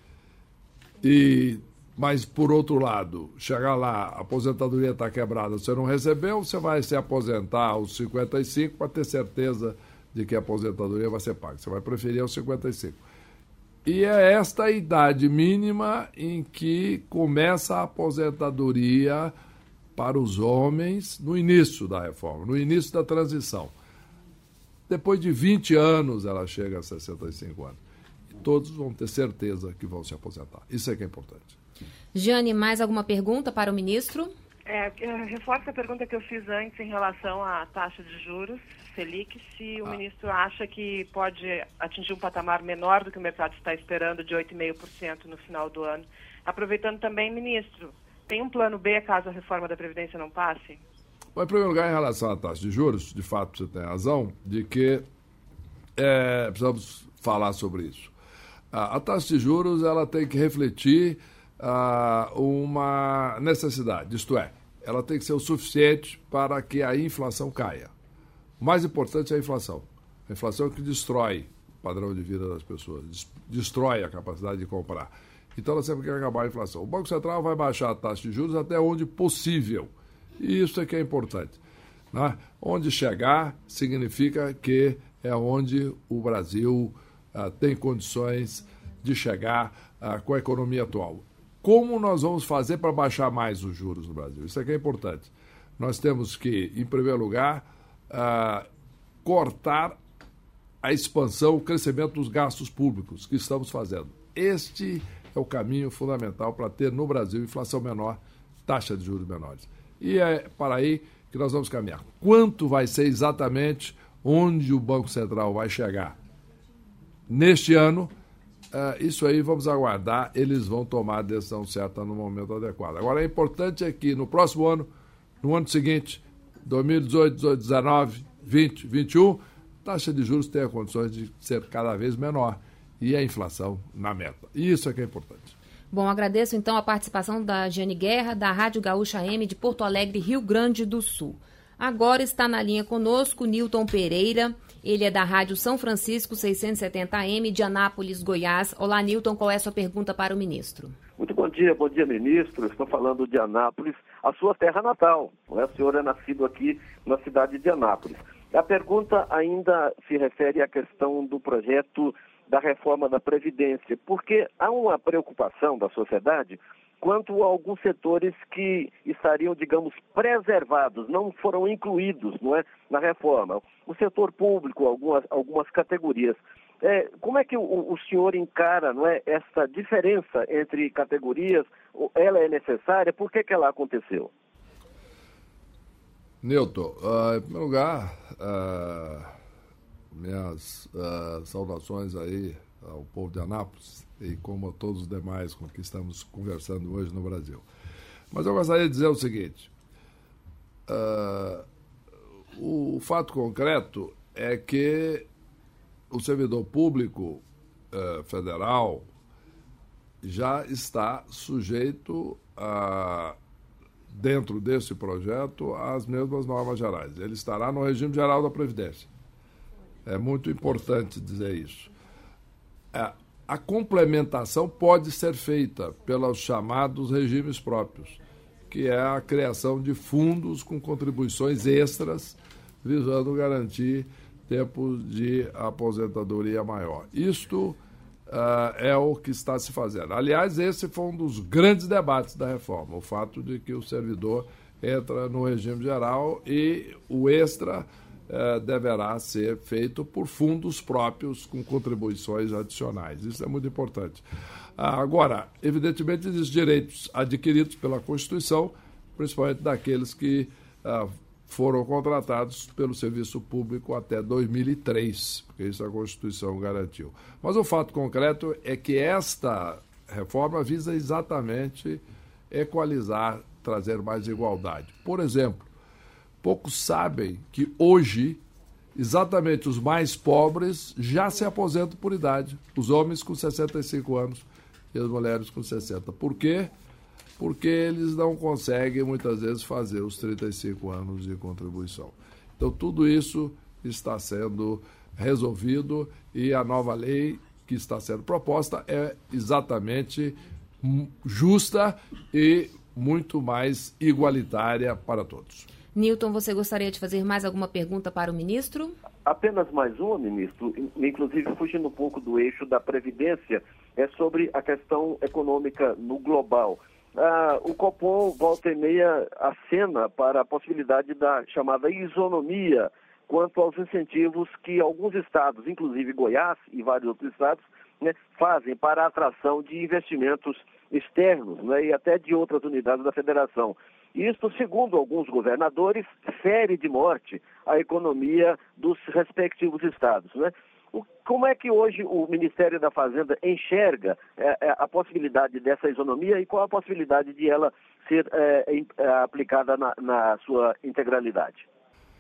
Speaker 3: e, mas, por outro lado, chegar lá, a aposentadoria está quebrada, você não recebeu, você vai se aposentar aos cinquenta e cinco para ter certeza de que a aposentadoria vai ser paga. Você vai preferir aos cinquenta e cinco. E é esta a idade mínima em que começa a aposentadoria para os homens no início da reforma, no início da transição. Depois de vinte anos, ela chega a sessenta e cinco anos. E todos vão ter certeza que vão se aposentar. Isso é que é importante.
Speaker 2: Jane, mais alguma pergunta para o ministro?
Speaker 12: É, reforça a pergunta que eu fiz antes em relação à taxa de juros, Selic, se o ah. ministro acha que pode atingir um patamar menor do que o mercado está esperando, de oito vírgula cinco por cento no final do ano. Aproveitando também, ministro, tem um plano B caso a reforma da Previdência não passe?
Speaker 3: Bom, em primeiro lugar, em relação à taxa de juros, de fato você tem razão, de que é, precisamos falar sobre isso. A, a taxa de juros ela tem que refletir ah, uma necessidade, isto é, ela tem que ser o suficiente para que a inflação caia. O mais importante é a inflação. A inflação é que destrói o padrão de vida das pessoas, destrói a capacidade de comprar. Então, ela sempre quer acabar a inflação. O Banco Central vai baixar a taxa de juros até onde possível. E isso é que é importante. Né? Onde chegar significa que é onde o Brasil ah, tem condições de chegar ah, com a economia atual. Como nós vamos fazer para baixar mais os juros no Brasil? Isso é que é importante. Nós temos que, em primeiro lugar, ah, cortar a expansão, o crescimento dos gastos públicos que estamos fazendo. Este é o caminho fundamental para ter no Brasil inflação menor, taxa de juros menores. E é para aí que nós vamos caminhar. Quanto vai ser exatamente onde o Banco Central vai chegar neste ano, uh, isso aí vamos aguardar, eles vão tomar a decisão certa no momento adequado. Agora, é importante é que no próximo ano, no ano seguinte, dois mil e dezoito, dezoito, dezenove, vinte, vinte e um, a taxa de juros tenha condições de ser cada vez menor. E a inflação na meta. E isso é que é importante.
Speaker 2: Bom, agradeço então a participação da Jane Guerra, da Rádio Gaúcha A M de Porto Alegre, Rio Grande do Sul. Agora está na linha conosco Nilton Pereira, ele é da Rádio São Francisco seiscentos e setenta A M de Anápolis, Goiás. Olá, Nilton, qual é a sua pergunta para o ministro?
Speaker 13: Muito bom dia, bom dia, ministro. Estou falando de Anápolis, a sua terra natal. Não é? O senhor é nascido aqui na cidade de Anápolis. A pergunta ainda se refere à questão do projeto da reforma da Previdência, porque há uma preocupação da sociedade quanto a alguns setores que estariam, digamos, preservados, não foram incluídos, não é, na reforma. O setor público, algumas, algumas categorias. É, como é que o, o senhor encara, não é, essa diferença entre categorias? Ela é necessária? Por que que ela aconteceu?
Speaker 3: Nilton, uh, em primeiro lugar, uh... minhas uh, saudações aí ao povo de Anápolis e como a todos os demais com que estamos conversando hoje no Brasil. Mas eu gostaria de dizer o seguinte, uh, o fato concreto é que o servidor público uh, federal já está sujeito a, dentro desse projeto, às mesmas normas gerais. Ele estará no regime geral da Previdência. É muito importante dizer isso. é, a complementação pode ser feita pelos chamados regimes próprios, que é a criação de fundos com contribuições extras, visando garantir tempo de aposentadoria maior. Isto uh, é o que está se fazendo. Aliás, esse foi um dos grandes debates da reforma, o fato de que o servidor entra no regime geral e o extra uh, deverá ser feito por fundos próprios com contribuições adicionais. Isso é muito importante. Agora, evidentemente, existem direitos adquiridos pela Constituição, principalmente daqueles que uh, foram contratados pelo serviço público até dois mil e três, porque isso a Constituição garantiu. Mas o fato concreto é que esta reforma visa exatamente equalizar, trazer mais igualdade. Por exemplo, poucos sabem que hoje exatamente os mais pobres já se aposentam por idade, os homens com sessenta e cinco anos e as mulheres com sessenta. Por quê? Porque eles não conseguem, muitas vezes, fazer os trinta e cinco anos de contribuição. Então, tudo isso está sendo resolvido e a nova lei que está sendo proposta é exatamente justa e muito mais igualitária para todos.
Speaker 2: Newton, você gostaria de fazer mais alguma pergunta para o ministro?
Speaker 13: Apenas mais uma, ministro, inclusive fugindo um pouco do eixo da Previdência, é sobre a questão econômica no global. Ah, o Copom, volta e meia, acena para a possibilidade da chamada isonomia quanto aos incentivos que alguns estados, inclusive Goiás e vários outros estados, né, fazem para a atração de investimentos externos, né, e até de outras unidades da federação. Isto, segundo alguns governadores, fere de morte a economia dos respectivos estados, né? O, como é que hoje o Ministério da Fazenda enxerga é, a possibilidade dessa isonomia e qual a possibilidade de ela ser é, é, aplicada na, na sua integralidade?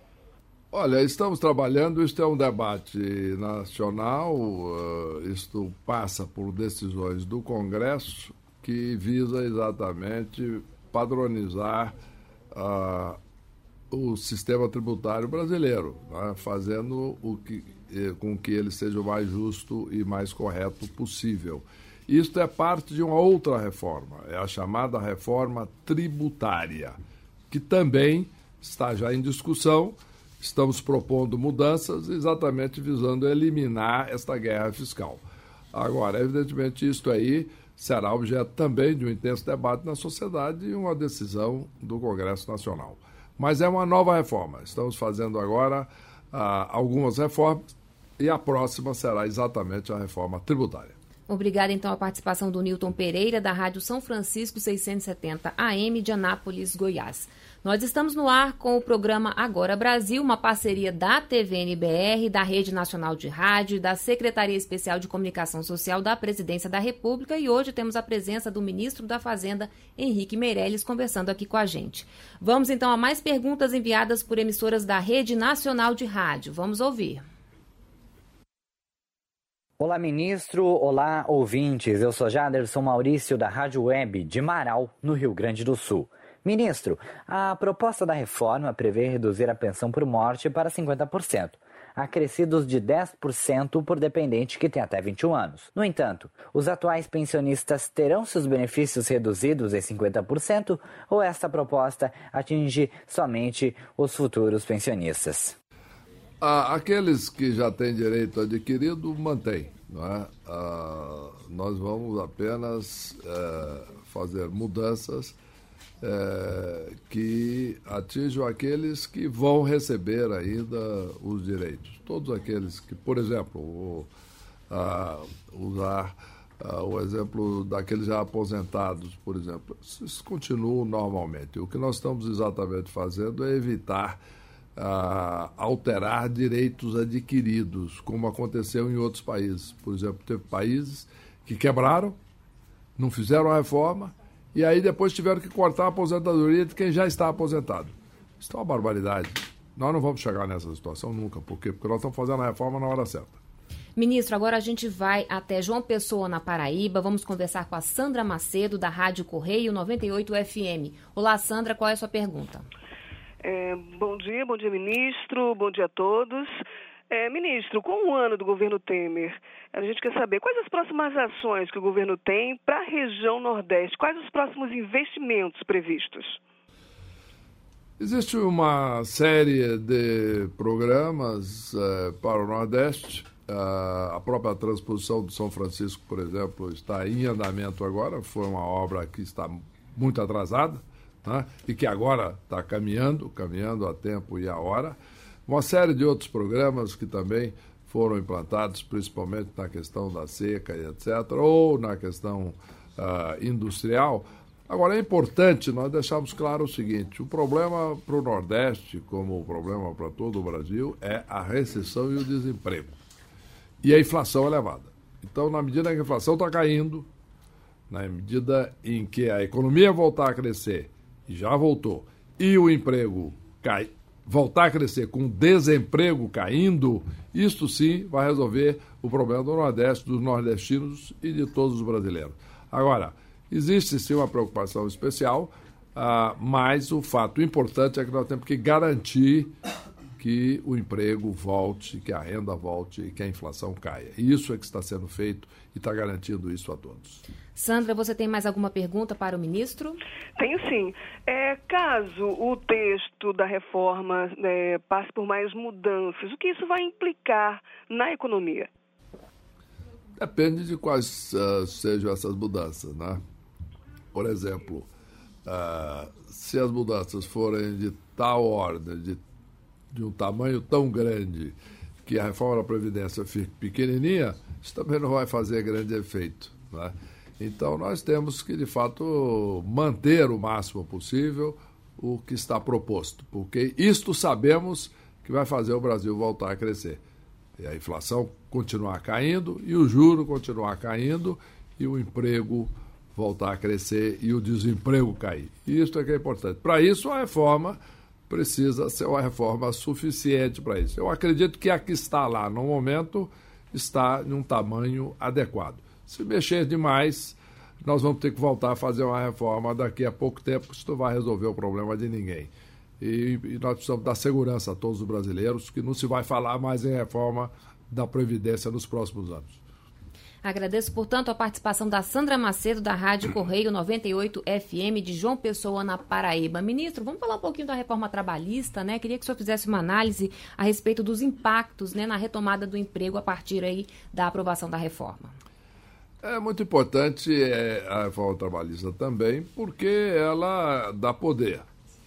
Speaker 3: Olha, estamos trabalhando, isto é um debate nacional, uh, isto passa por decisões do Congresso que visa exatamente padronizar uh, o sistema tributário brasileiro, né, fazendo o que, eh, com que ele seja o mais justo e mais correto possível. Isto é parte de uma outra reforma, é a chamada reforma tributária, que também está já em discussão. Estamos propondo mudanças exatamente visando eliminar esta guerra fiscal. Agora, evidentemente, isto aí será objeto também de um intenso debate na sociedade e uma decisão do Congresso Nacional. Mas é uma nova reforma. Estamos fazendo agora ah, algumas reformas e a próxima será exatamente a reforma tributária.
Speaker 2: Obrigada, então, a participação do Newton Pereira, da Rádio São Francisco seiscentos e setenta A M de Anápolis, Goiás. Nós estamos no ar com o programa Agora Brasil, uma parceria da T V N B R, da Rede Nacional de Rádio e da Secretaria Especial de Comunicação Social da Presidência da República. E hoje temos a presença do ministro da Fazenda, Henrique Meirelles, conversando aqui com a gente. Vamos, então, a mais perguntas enviadas por emissoras da Rede Nacional de Rádio. Vamos ouvir.
Speaker 14: Olá, ministro. Olá, ouvintes. Eu sou Jaderson Maurício, da Rádio Web de Marau, no Rio Grande do Sul. Ministro, a proposta da reforma prevê reduzir a pensão por morte para cinquenta por cento, acrescidos de dez por cento por dependente que tem até vinte e um anos. No entanto, os atuais pensionistas terão seus benefícios reduzidos em cinquenta por cento ou esta proposta atinge somente os futuros pensionistas?
Speaker 3: Ah, aqueles que já têm direito adquirido, mantém. Não é? Ah, nós vamos apenas é, fazer mudanças é, que atinjam aqueles que vão receber ainda os direitos. Todos aqueles que, por exemplo, vou ah, usar ah, o exemplo daqueles já aposentados, por exemplo, isso continua normalmente. O que nós estamos exatamente fazendo é evitar Uh, alterar direitos adquiridos, como aconteceu em outros países. Por exemplo, teve países que quebraram, não fizeram a reforma, e aí depois tiveram que cortar a aposentadoria de quem já está aposentado. Isso é uma barbaridade. Nós não vamos chegar nessa situação nunca. Por quê? Porque nós estamos fazendo a reforma na hora certa.
Speaker 2: Ministro, agora a gente vai até João Pessoa, na Paraíba. Vamos conversar com a Sandra Macedo, da Rádio Correio noventa e oito F M. Olá, Sandra, qual é a sua pergunta?
Speaker 15: É, bom dia, bom dia, ministro, bom dia a todos. É, ministro, com o ano do governo Temer, a gente quer saber quais as próximas ações que o governo tem para a região Nordeste, quais os próximos investimentos previstos?
Speaker 3: Existe uma série de programas uh, para o Nordeste. Uh, a própria transposição do São Francisco, por exemplo, está em andamento agora. Foi uma obra que está muito atrasada, né? E que agora está caminhando, caminhando a tempo e a hora. Uma série de outros programas que também foram implantados, principalmente na questão da seca e etcétera, ou na questão uh, industrial. Agora, é importante nós deixarmos claro o seguinte: o problema para o Nordeste, como o problema para todo o Brasil, é a recessão e o desemprego. E a inflação elevada. Então, na medida que a inflação está caindo, na medida em que a economia voltar a crescer, e já voltou, e o emprego cai, voltar a crescer com o desemprego caindo, isto sim vai resolver o problema do Nordeste, dos nordestinos e de todos os brasileiros. Agora, existe sim uma preocupação especial, uh, mas o fato importante é que nós temos que garantir que o emprego volte, que a renda volte e que a inflação caia. E isso é que está sendo feito e está garantindo isso a todos.
Speaker 2: Sandra, você tem mais alguma pergunta para o ministro?
Speaker 15: Tenho sim. É, caso o texto da reforma é, passe por mais mudanças, o que isso vai implicar na economia?
Speaker 3: Depende de quais uh, sejam essas mudanças, né? Por exemplo, uh, se as mudanças forem de tal ordem, de, de um tamanho tão grande, que a reforma da Previdência fique pequenininha, isso também não vai fazer grande efeito, né? Então, nós temos que, de fato, manter o máximo possível o que está proposto, porque isto sabemos que vai fazer o Brasil voltar a crescer. E a inflação continuar caindo, e o juro continuar caindo, e o emprego voltar a crescer e o desemprego cair. Isso é que é importante. Para isso, a reforma precisa ser uma reforma suficiente para isso. Eu acredito que a que está lá, no momento, está em um tamanho adequado. Se mexer demais, nós vamos ter que voltar a fazer uma reforma daqui a pouco tempo, isso não vai resolver o problema de ninguém. E, e nós precisamos dar segurança a todos os brasileiros, que não se vai falar mais em reforma da Previdência nos próximos anos.
Speaker 2: Agradeço, portanto, a participação da Sandra Macedo, da Rádio Correio noventa e oito F M de João Pessoa, na Paraíba. Ministro, vamos falar um pouquinho da reforma trabalhista, né? Queria que o senhor fizesse uma análise a respeito dos impactos, né, na retomada do emprego a partir aí da aprovação da reforma.
Speaker 3: É muito importante é, a reforma trabalhista também, porque ela dá poder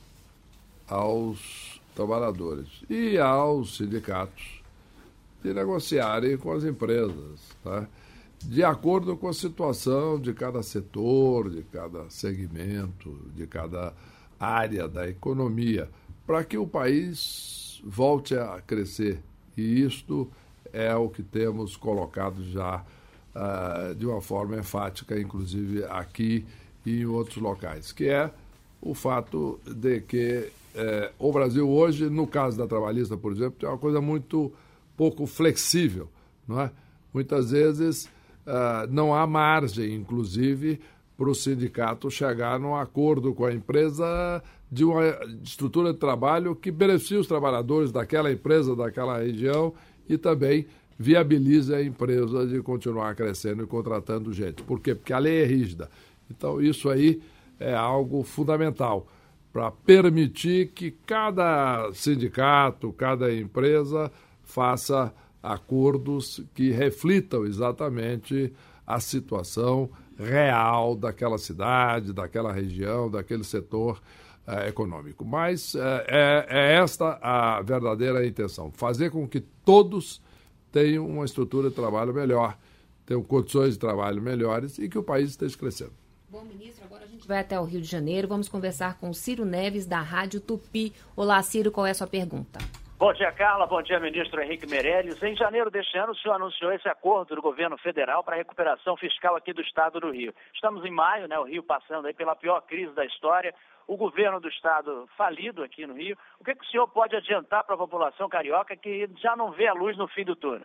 Speaker 3: aos trabalhadores e aos sindicatos de negociarem com as empresas, tá? De acordo com a situação de cada setor, de cada segmento, de cada área da economia, para que o país volte a crescer. E isto é o que temos colocado já uh, de uma forma enfática, inclusive aqui e em outros locais, que é o fato de que eh, o Brasil hoje, no caso da trabalhista, por exemplo, tem uma coisa muito pouco flexível, não é? Muitas vezes uh, não há margem, inclusive, para o sindicato chegar num acordo com a empresa de uma estrutura de trabalho que beneficie os trabalhadores daquela empresa, daquela região e também viabilize a empresa de continuar crescendo e contratando gente. Por quê? Porque a lei é rígida. Então, isso aí é algo fundamental para permitir que cada sindicato, cada empresa faça acordos que reflitam exatamente a situação real daquela cidade, daquela região, daquele setor uh, econômico. Mas uh, é, é esta a verdadeira intenção, fazer com que todos tenham uma estrutura de trabalho melhor, tenham condições de trabalho melhores e que o país esteja crescendo.
Speaker 2: Bom, ministro, agora a gente vai até o Rio de Janeiro, vamos conversar com Ciro Neves, da Rádio Tupi. Olá, Ciro, qual é a sua pergunta?
Speaker 16: Bom dia, Carla. Bom dia, ministro Henrique Meirelles. Em janeiro deste ano, o senhor anunciou esse acordo do governo federal para a recuperação fiscal aqui do estado do Rio. Estamos em maio, né, o Rio passando aí pela pior crise da história, o governo do estado falido aqui no Rio. O que, que o senhor pode adiantar para a população carioca que já não vê a luz no fim do túnel?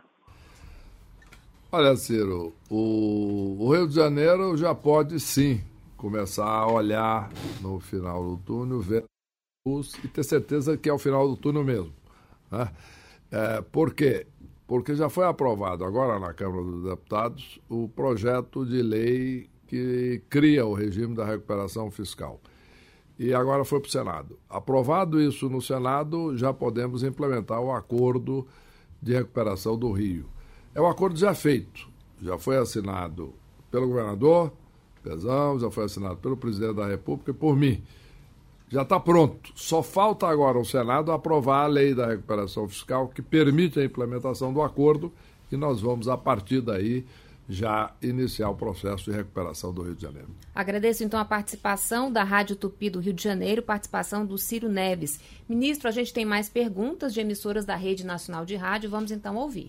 Speaker 3: Olha, Ciro, o, o Rio de Janeiro já pode sim começar a olhar no final do túnel, ver a luz e ter certeza que é o final do túnel mesmo. É, por quê? Porque já foi aprovado agora na Câmara dos Deputados o projeto de lei que cria o regime da recuperação fiscal. E agora foi para o Senado. Aprovado isso no Senado, já podemos implementar o acordo de recuperação do Rio. É um acordo já feito, já foi assinado pelo governador Pezão, já foi assinado pelo presidente da República e por mim. Já está pronto. Só falta agora o Senado aprovar a lei da recuperação fiscal que permite a implementação do acordo e nós vamos, a partir daí, já iniciar o processo de recuperação do Rio de Janeiro.
Speaker 2: Agradeço, então, a participação da Rádio Tupi do Rio de Janeiro, participação do Ciro Neves. Ministro, a gente tem mais perguntas de emissoras da Rede Nacional de Rádio. Vamos, então, ouvir.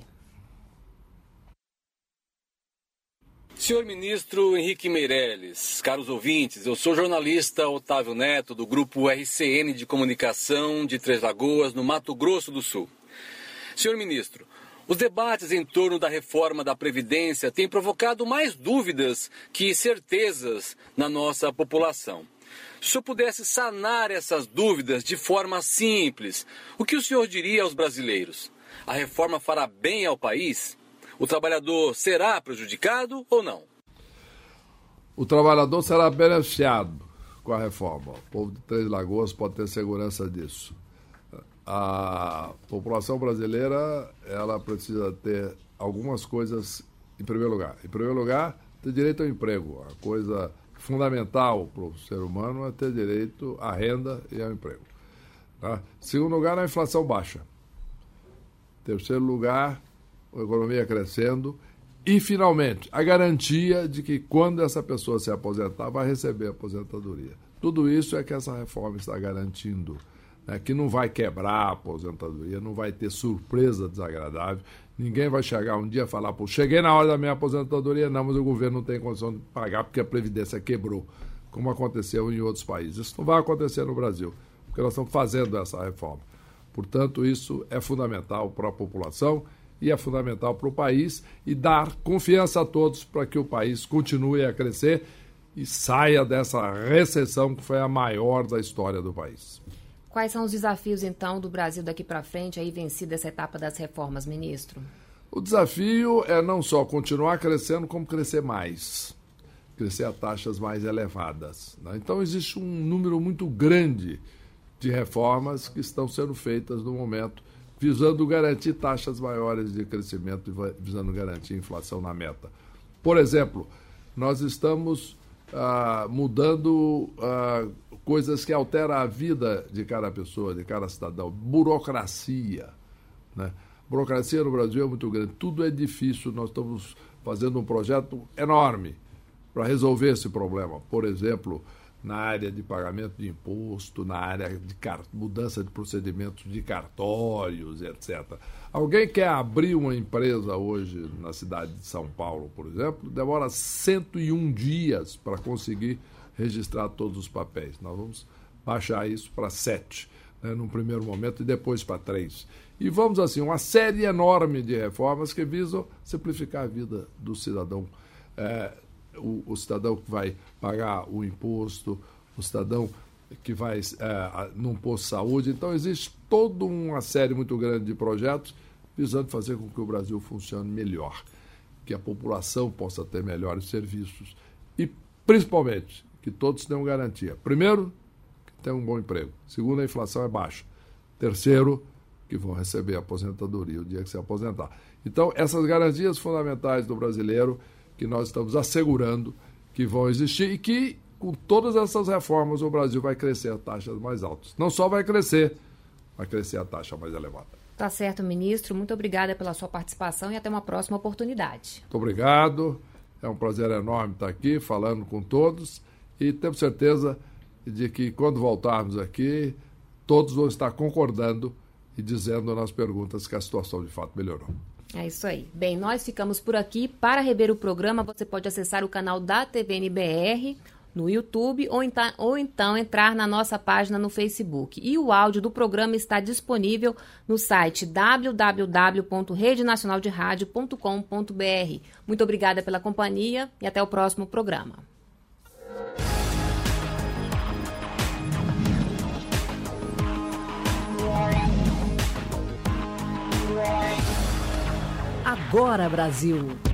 Speaker 17: Senhor ministro Henrique Meirelles, caros ouvintes, eu sou jornalista Otávio Neto, do grupo R C N de Comunicação de Três Lagoas, no Mato Grosso do Sul. Senhor ministro, os debates em torno da reforma da Previdência têm provocado mais dúvidas que certezas na nossa população. Se o senhor pudesse sanar essas dúvidas de forma simples, o que o senhor diria aos brasileiros? A reforma fará bem ao país? O trabalhador será prejudicado ou não?
Speaker 3: O trabalhador será beneficiado com a reforma. O povo de Três Lagoas pode ter segurança disso. A população brasileira, ela precisa ter algumas coisas em primeiro lugar. Em primeiro lugar, ter direito ao emprego. A coisa fundamental para o ser humano é ter direito à renda e ao emprego. Tá? Em segundo lugar, a inflação baixa. Em terceiro lugar, a economia crescendo e, finalmente, a garantia de que quando essa pessoa se aposentar, vai receber a aposentadoria. Tudo isso é que essa reforma está garantindo, né? Que não vai quebrar a aposentadoria, não vai ter surpresa desagradável, ninguém vai chegar um dia e falar, pô, cheguei na hora da minha aposentadoria, não, mas o governo não tem condição de pagar porque a Previdência quebrou, como aconteceu em outros países. Isso não vai acontecer no Brasil, porque nós estamos fazendo essa reforma. Portanto, isso é fundamental para a população e é fundamental para o país e dar confiança a todos para que o país continue a crescer e saia dessa recessão que foi a maior da história do país.
Speaker 2: Quais são os desafios, então, do Brasil daqui para frente, aí vencida essa etapa das reformas, ministro?
Speaker 3: O desafio é não só continuar crescendo, como crescer mais, crescer a taxas mais elevadas, né? Então, existe um número muito grande de reformas que estão sendo feitas no momento, visando garantir taxas maiores de crescimento e visando garantir inflação na meta. Por exemplo, nós estamos ah, mudando ah, coisas que alteram a vida de cada pessoa, de cada cidadão. Burocracia, né? Burocracia no Brasil é muito grande. Tudo é difícil. Nós estamos fazendo um projeto enorme para resolver esse problema. Por exemplo, na área de pagamento de imposto, na área de car- mudança de procedimentos de cartórios, etcétera. Alguém quer abrir uma empresa hoje na cidade de São Paulo, por exemplo, demora cento e um dias para conseguir registrar todos os papéis. Nós vamos baixar isso para sete, né, num primeiro momento, e depois para três. E vamos, assim, uma série enorme de reformas que visam simplificar a vida do cidadão. É, O, o cidadão que vai pagar o imposto, o cidadão que vai é, num posto de saúde. Então, existe toda uma série muito grande de projetos visando fazer com que o Brasil funcione melhor, que a população possa ter melhores serviços e, principalmente, que todos tenham garantia. Primeiro, que tenham um bom emprego. Segundo, a inflação é baixa. Terceiro, que vão receber a aposentadoria o dia que se aposentar. Então, essas garantias fundamentais do brasileiro que nós estamos assegurando que vão existir e que, com todas essas reformas, o Brasil vai crescer a taxas mais altas. Não só vai crescer, vai crescer a taxa mais elevada.
Speaker 2: Tá certo, ministro. Muito obrigada pela sua participação e até uma próxima oportunidade.
Speaker 3: Muito obrigado. É um prazer enorme estar aqui falando com todos e temos certeza de que, quando voltarmos aqui, todos vão estar concordando e dizendo nas perguntas que a situação de fato melhorou.
Speaker 2: É isso aí. Bem, nós ficamos por aqui. Para rever o programa, você pode acessar o canal da T V N B R no YouTube ou então, ou então entrar na nossa página no Facebook. E o áudio do programa está disponível no site w w w ponto rede nacional de rádio ponto com ponto b r. Muito obrigada pela companhia e até o próximo programa.
Speaker 18: Agora Brasil.